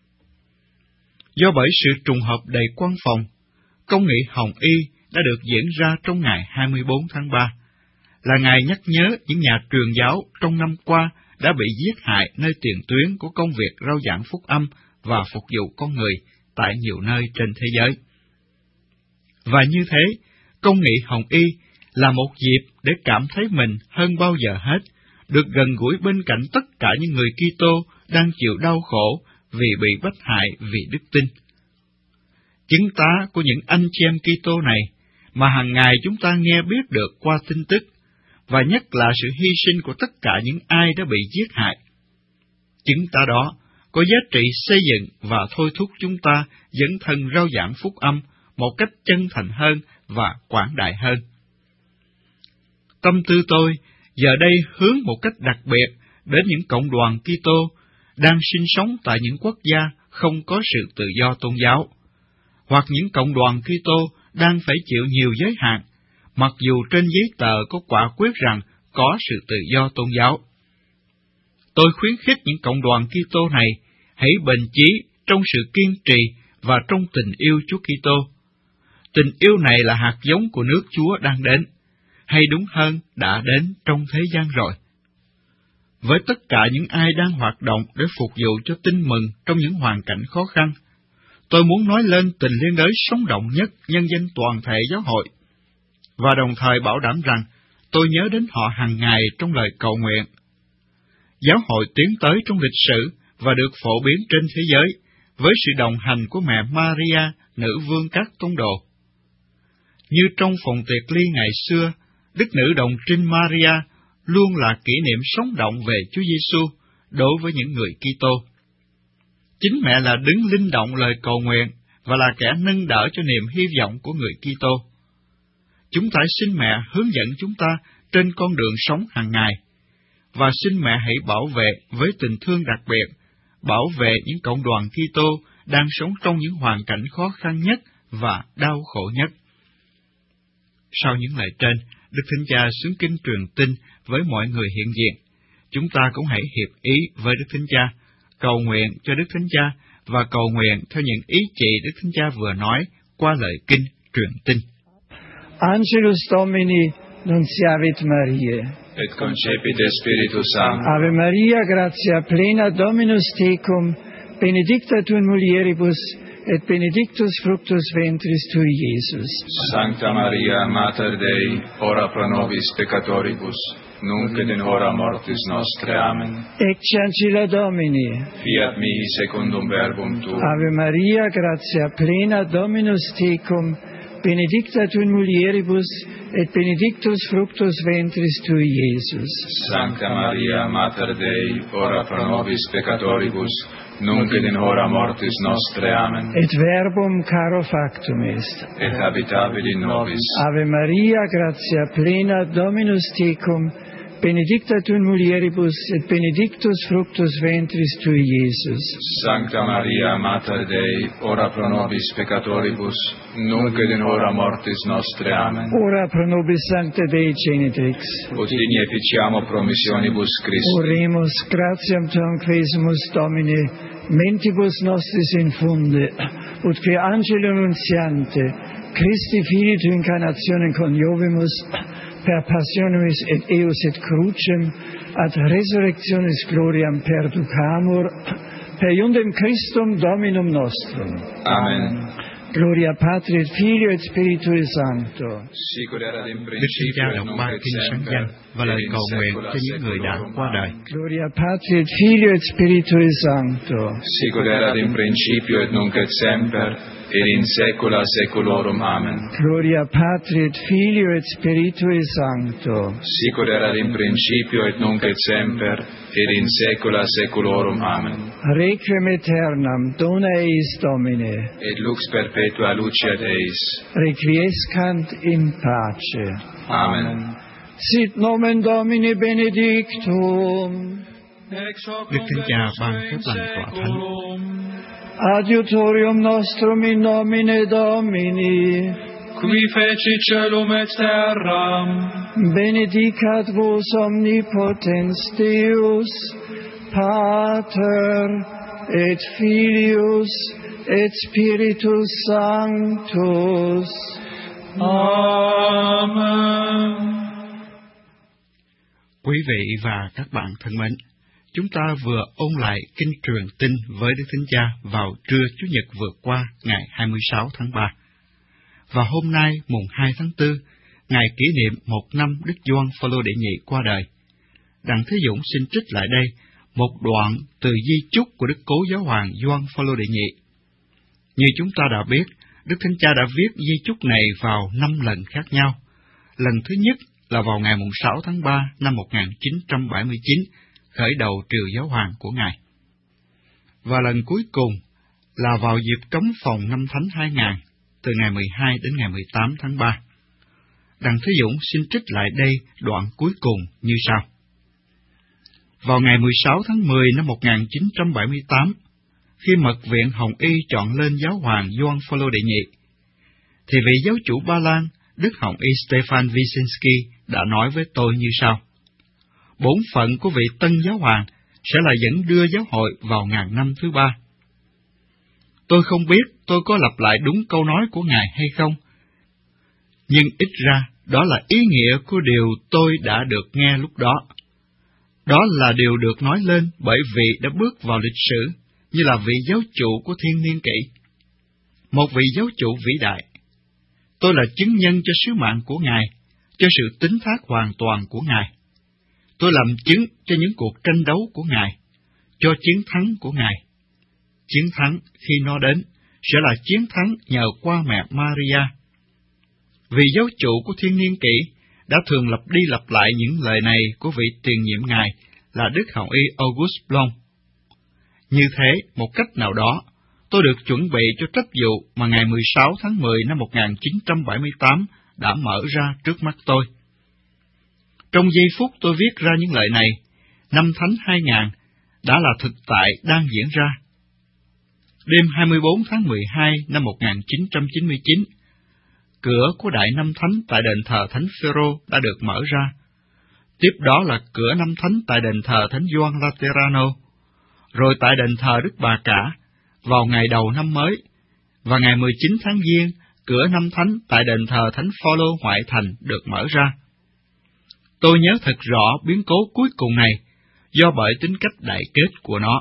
Do bởi sự trùng hợp đầy quan phòng, công nghị Hồng Y đã được diễn ra trong ngày 24 tháng 3, là ngày nhắc nhớ những nhà truyền giáo trong năm qua đã bị giết hại nơi tiền tuyến của công việc rao giảng phúc âm và phục vụ con người tại nhiều nơi trên thế giới. Và như thế, công nghị Hồng Y là một dịp để cảm thấy mình hơn bao giờ hết được gần gũi bên cạnh tất cả những người Kitô đang chịu đau khổ vì bị bách hại vì đức tin. Chứng tá của những anh chị em Kitô này mà hàng ngày chúng ta nghe biết được qua tin tức, và nhất là sự hy sinh của tất cả những ai đã bị giết hại. Chứng tá đó có giá trị xây dựng và thôi thúc chúng ta dấn thân rao giảng phúc âm một cách chân thành hơn và quảng đại hơn. Tâm tư tôi giờ đây hướng một cách đặc biệt đến những cộng đoàn Kitô đang sinh sống tại những quốc gia không có sự tự do tôn giáo, hoặc những cộng đoàn Kitô đang phải chịu nhiều giới hạn, mặc dù trên giấy tờ có quả quyết rằng có sự tự do tôn giáo. Tôi khuyến khích những cộng đoàn Kitô này hãy bền chí trong sự kiên trì và trong tình yêu Chúa Kitô. Tình yêu này là hạt giống của nước Chúa đang đến, hay đúng hơn đã đến trong thế gian rồi. Với tất cả những ai đang hoạt động để phục vụ cho tin mừng trong những hoàn cảnh khó khăn, tôi muốn nói lên tình liên đới sống động nhất nhân dân toàn thể giáo hội, và đồng thời bảo đảm rằng tôi nhớ đến họ hàng ngày trong lời cầu nguyện. Giáo hội tiến tới trong lịch sử và được phổ biến trên thế giới với sự đồng hành của mẹ Maria, nữ vương các tông đồ. Như trong phòng tiệc ly ngày xưa, Đức Nữ Đồng Trinh Maria luôn là kỷ niệm sống động về Chúa Giêsu đối với những người Kitô. Chính mẹ là đứng linh động lời cầu nguyện và là kẻ nâng đỡ cho niềm hy vọng của người Kitô. chúng ta xin mẹ hướng dẫn chúng ta trên con đường sống hàng ngày, và xin mẹ hãy bảo vệ với tình thương đặc biệt, bảo vệ những cộng đoàn Kitô đang sống trong những hoàn cảnh khó khăn nhất và đau khổ nhất. Sau những lời trên, Đức Thánh Cha xướng kinh truyền tin với mọi người hiện diện. Chúng ta cũng hãy hiệp ý với Đức Thánh Cha, cầu nguyện cho Đức Thánh Cha và cầu nguyện theo những ý chỉ Đức Thánh Cha vừa nói qua lời kinh truyền tin. Angelus Domini nunciavit Mariae. Et concepit Spiritus Sancto. Ave Maria, gratia plena Dominus tecum, benedicta tu in mulieribus, et benedictus fructus ventris tui, Iesus. Sancta Maria, Mater Dei, ora pro nobis peccatoribus, nunc et in hora mortis nostre. Amen. Ecce ancilla Domini. Fiat mihi secundum verbum tuum. Ave Maria, gratia plena Dominus tecum, benedicta tu in mulieribus, et benedictus fructus ventris tui, Iesus. Sancta Maria, Mater Dei, ora pro nobis peccatoribus, nunc et in hora mortis nostre. Amen. Et verbum caro factum est. Et habitavit in nobis. Ave Maria, gratia plena Dominus tecum, benedicta tu in mulieribus, et benedictus fructus ventris tui, Iesus. Sancta Maria, Mater Dei, ora pro nobis peccatoribus, nunc et in hora mortis nostre. Amen. Ora pro nobis Sancta Dei Genitrix. Ut digni efficiamo promissionibus Christi. Oremus, gratiam tuam quesumus Domine, mentibus nostris infunde, ut que angelo nuntiante, Christi Filii tu incarnationem coniovimus, per passionis et eos et crucem, ad resurrectionis gloriam perducamur, per iundem Christum Dominum nostrum. Amen. Gloria Patri et Filio et Spiritui Sancto. Sicut erat in Đức Thánh principio Cha et đọc nunc ba et kinh sáng danh semper, và lời et in cầu nguyện saecula cho những người đã saeculorum. qua đời. Gloria Patri et Filio et Spiritui Sancto. Sicut erat in principio et nunc et semper, et in saecula saeculorum. Amen. Gloria Patri et Filio et Spiritui Sancto. Sicut erat in principio et nunc et semper, et in saecula saeculorum. Amen. Requiem aeternam dona eis Domine. Et lux perpetua luceat eis. Requiescant in pace. Amen. Sit nomen Domini benedictum. Đức Thánh Cha ban phép lành tọa thánh. Adiutorium nostrum in nomine Domini. Qui feci celum et terram. Benedicat vos omnipotens Deus, Pater et Filius et Spiritus Sanctus. Amen. Quý vị và các bạn thân mến, chúng ta vừa ôn lại kinh truyền tin với Đức Thánh Cha vào trưa Chủ nhật vừa qua, ngày 26 tháng 3. Và hôm nay, mùng 2 tháng 4, ngày kỷ niệm 1 năm Đức Gioan Phaolô đệ nhị qua đời. Đặng Thế Dũng xin trích lại đây một đoạn từ di chúc của Đức Cố Giáo hoàng Gioan Phaolô đệ nhị. Như chúng ta đã biết, Đức Thánh Cha đã viết di chúc này vào 5 lần khác nhau. Lần thứ nhất là vào ngày mùng 6 tháng 3 năm 1979, khởi đầu triều giáo hoàng của Ngài. Và lần cuối cùng là vào dịp cấm phòng năm Thánh 2000, từ ngày 12 đến ngày 18 tháng 3. Đặng Thế Dũng xin trích lại đây đoạn cuối cùng như sau. Vào ngày 16 tháng 10 năm 1978, khi Mật viện Hồng Y chọn lên giáo hoàng Gioan Phaolô đệ nhị, thì vị giáo chủ Ba Lan, Đức Hồng Y Stefan Wyszynski đã nói với tôi như sau. Bổn phận của vị tân giáo hoàng sẽ là dẫn đưa giáo hội vào ngàn năm thứ 3. Tôi không biết tôi có lặp lại đúng câu nói của Ngài hay không, nhưng ít ra đó là ý nghĩa của điều tôi đã được nghe lúc đó. Đó là điều được nói lên bởi vị đã bước vào lịch sử như là vị giáo chủ của thiên niên kỷ. Một vị giáo chủ vĩ đại. Tôi là chứng nhân cho sứ mạng của Ngài, cho sự tín thác hoàn toàn của Ngài. Tôi làm chứng cho những cuộc tranh đấu của Ngài, cho chiến thắng của Ngài. Chiến thắng khi nó đến sẽ là chiến thắng nhờ qua mẹ Maria. Vị giáo chủ của thiên niên kỷ đã thường lặp đi lặp lại những lời này của vị tiền nhiệm Ngài là Đức Hồng Y Auguste Blanc. Như thế, một cách nào đó, tôi được chuẩn bị cho trách vụ mà ngày 16 tháng 10 năm 1978 đã mở ra trước mắt tôi. Trong giây phút tôi viết ra những lời này, năm Thánh 2000 đã là thực tại đang diễn ra. Đêm 24 tháng 12 năm 1999, cửa của Đại Năm Thánh tại đền thờ Thánh Phêrô đã được mở ra. Tiếp đó là cửa Năm Thánh tại đền thờ Thánh Gioan Laterano, rồi tại đền thờ Đức Bà Cả vào ngày đầu năm mới, và ngày 19 tháng Giêng, cửa Năm Thánh tại đền thờ Thánh Phaolô ngoại thành được mở ra. Tôi nhớ thật rõ biến cố cuối cùng này, do bởi tính cách đại kết của nó.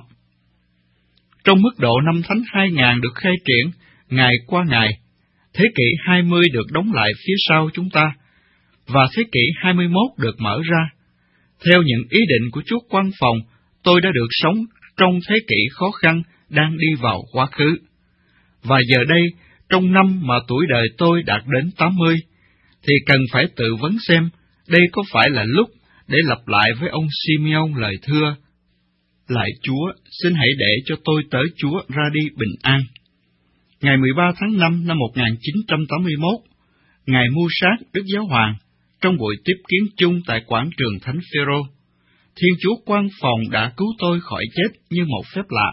Trong mức độ năm Thánh 2000 được khai triển, ngày qua ngày, thế kỷ 20 được đóng lại phía sau chúng ta, và thế kỷ 21 được mở ra. Theo những ý định của Chúa Quan Phòng, tôi đã được sống trong thế kỷ khó khăn đang đi vào quá khứ. Và giờ đây, trong năm mà tuổi đời tôi đạt đến 80, thì cần phải tự vấn xem đây có phải là lúc để lặp lại với ông Simeon lời thưa: Lạy Chúa, xin hãy để cho tôi tới Chúa ra đi bình an. Ngày 13 tháng 5 năm 1981, Ngài mưu sát Đức Giáo Hoàng trong buổi tiếp kiến chung tại quảng trường Thánh Phêrô. Thiên Chúa Quan Phòng đã cứu tôi khỏi chết như một phép lạ.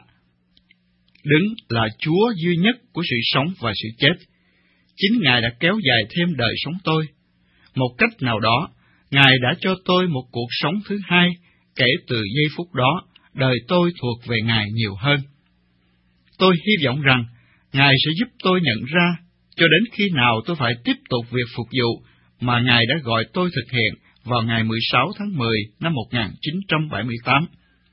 Đấng là Chúa duy nhất của sự sống và sự chết. Chính Ngài đã kéo dài thêm đời sống tôi. Một cách nào đó, Ngài đã cho tôi một cuộc sống thứ hai, kể từ giây phút đó, đời tôi thuộc về Ngài nhiều hơn. Tôi hy vọng rằng Ngài sẽ giúp tôi nhận ra cho đến khi nào tôi phải tiếp tục việc phục vụ mà Ngài đã gọi tôi thực hiện vào ngày 16 tháng 10 năm 1978.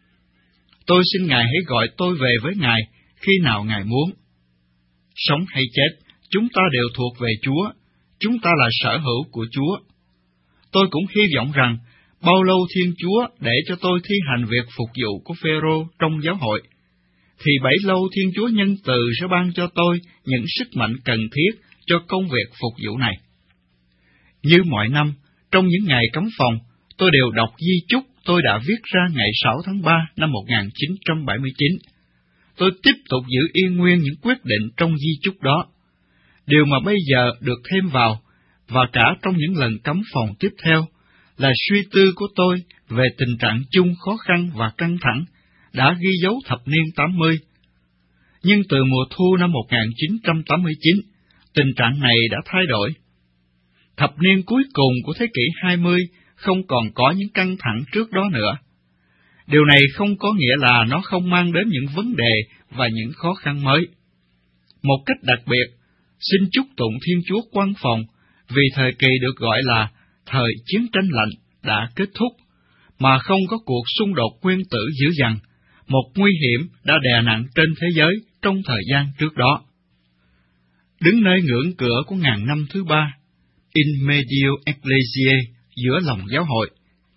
Tôi xin Ngài hãy gọi tôi về với Ngài khi nào Ngài muốn. Sống hay chết, chúng ta đều thuộc về Chúa, chúng ta là sở hữu của Chúa. Tôi cũng hy vọng rằng bao lâu Thiên Chúa để cho tôi thi hành việc phục vụ của Phêrô trong giáo hội, thì bấy lâu Thiên Chúa nhân từ sẽ ban cho tôi những sức mạnh cần thiết cho công việc phục vụ này. Như mọi năm, trong những ngày cấm phòng, tôi đều đọc di chúc tôi đã viết ra ngày 6 tháng 3 năm 1979. Tôi tiếp tục giữ yên nguyên những quyết định trong di chúc đó. Điều mà bây giờ được thêm vào, và cả trong những lần cấm phòng tiếp theo, là suy tư của tôi về tình trạng chung khó khăn và căng thẳng đã ghi dấu thập niên 80. Nhưng từ mùa thu năm 1989, tình trạng này đã thay đổi. Thập niên cuối cùng của thế kỷ 20 không còn có những căng thẳng trước đó nữa. Điều này không có nghĩa là nó không mang đến những vấn đề và những khó khăn mới. Một cách đặc biệt, xin chúc tụng Thiên Chúa Quan Phòng vì thời kỳ được gọi là thời chiến tranh lạnh đã kết thúc, mà không có cuộc xung đột nguyên tử dữ dằn, một nguy hiểm đã đè nặng trên thế giới trong thời gian trước đó. Đứng nơi ngưỡng cửa của ngàn năm thứ ba, in medio ecclesiae, giữa lòng giáo hội.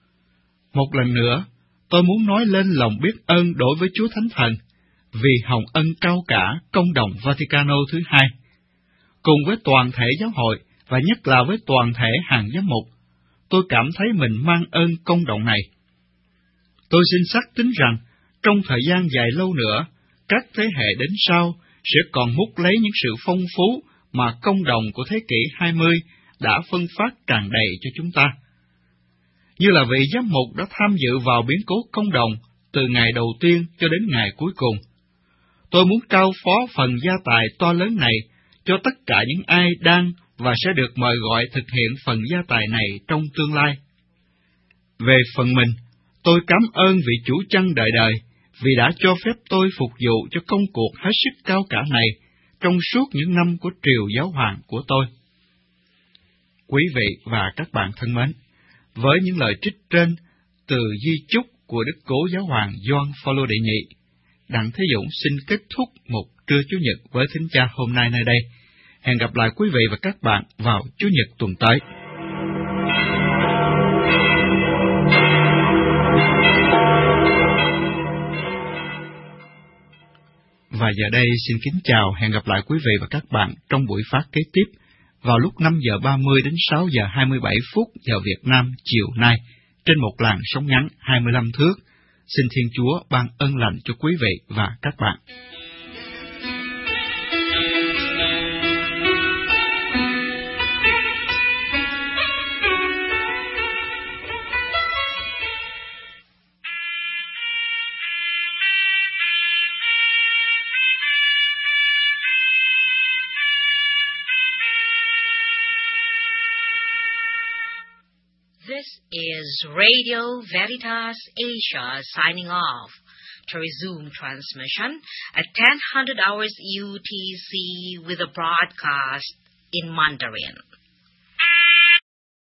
Một lần nữa, tôi muốn nói lên lòng biết ơn đối với Chúa Thánh Thần vì hồng ân cao cả công đồng Vaticano thứ hai. Cùng với toàn thể giáo hội và nhất là với toàn thể hàng giám mục, tôi cảm thấy mình mang ơn công đồng này. Tôi xin xác tín rằng, trong thời gian dài lâu nữa, các thế hệ đến sau sẽ còn múc lấy những sự phong phú mà công đồng của thế kỷ 20 đã phân phát tràn đầy cho chúng ta. Như là vị giám mục đã tham dự vào biến cố công đồng từ ngày đầu tiên cho đến ngày cuối cùng, tôi muốn trao phó phần gia tài to lớn này cho tất cả những ai đang và sẽ được mời gọi thực hiện phần gia tài này trong tương lai. Về phần mình, tôi cảm ơn vị Chủ Chăn đời đời vì đã cho phép tôi phục vụ cho công cuộc hết sức cao cả này trong suốt những năm của triều giáo hoàng của tôi. Quý vị và các bạn thân mến, với những lời trích trên từ di chúc của Đức Cố Giáo hoàng Gioan Phaolô đệ nhị, Đặng Thế Dũng xin kết thúc một trưa Chủ nhật với Thính Cha hôm nay nơi đây. Hẹn gặp lại quý vị và các bạn vào Chủ nhật tuần tới. Và giờ đây xin kính chào, hẹn gặp lại quý vị và các bạn trong buổi phát kế tiếp vào lúc 5 giờ 30 đến 6 giờ 27 phút giờ Việt Nam chiều nay trên một làn sóng ngắn 25 thước. Xin Thiên Chúa ban ơn lành cho quý vị và các bạn. This is Radio Veritas Asia signing off. To resume transmission at 10:00 hours UTC with a broadcast in Mandarin.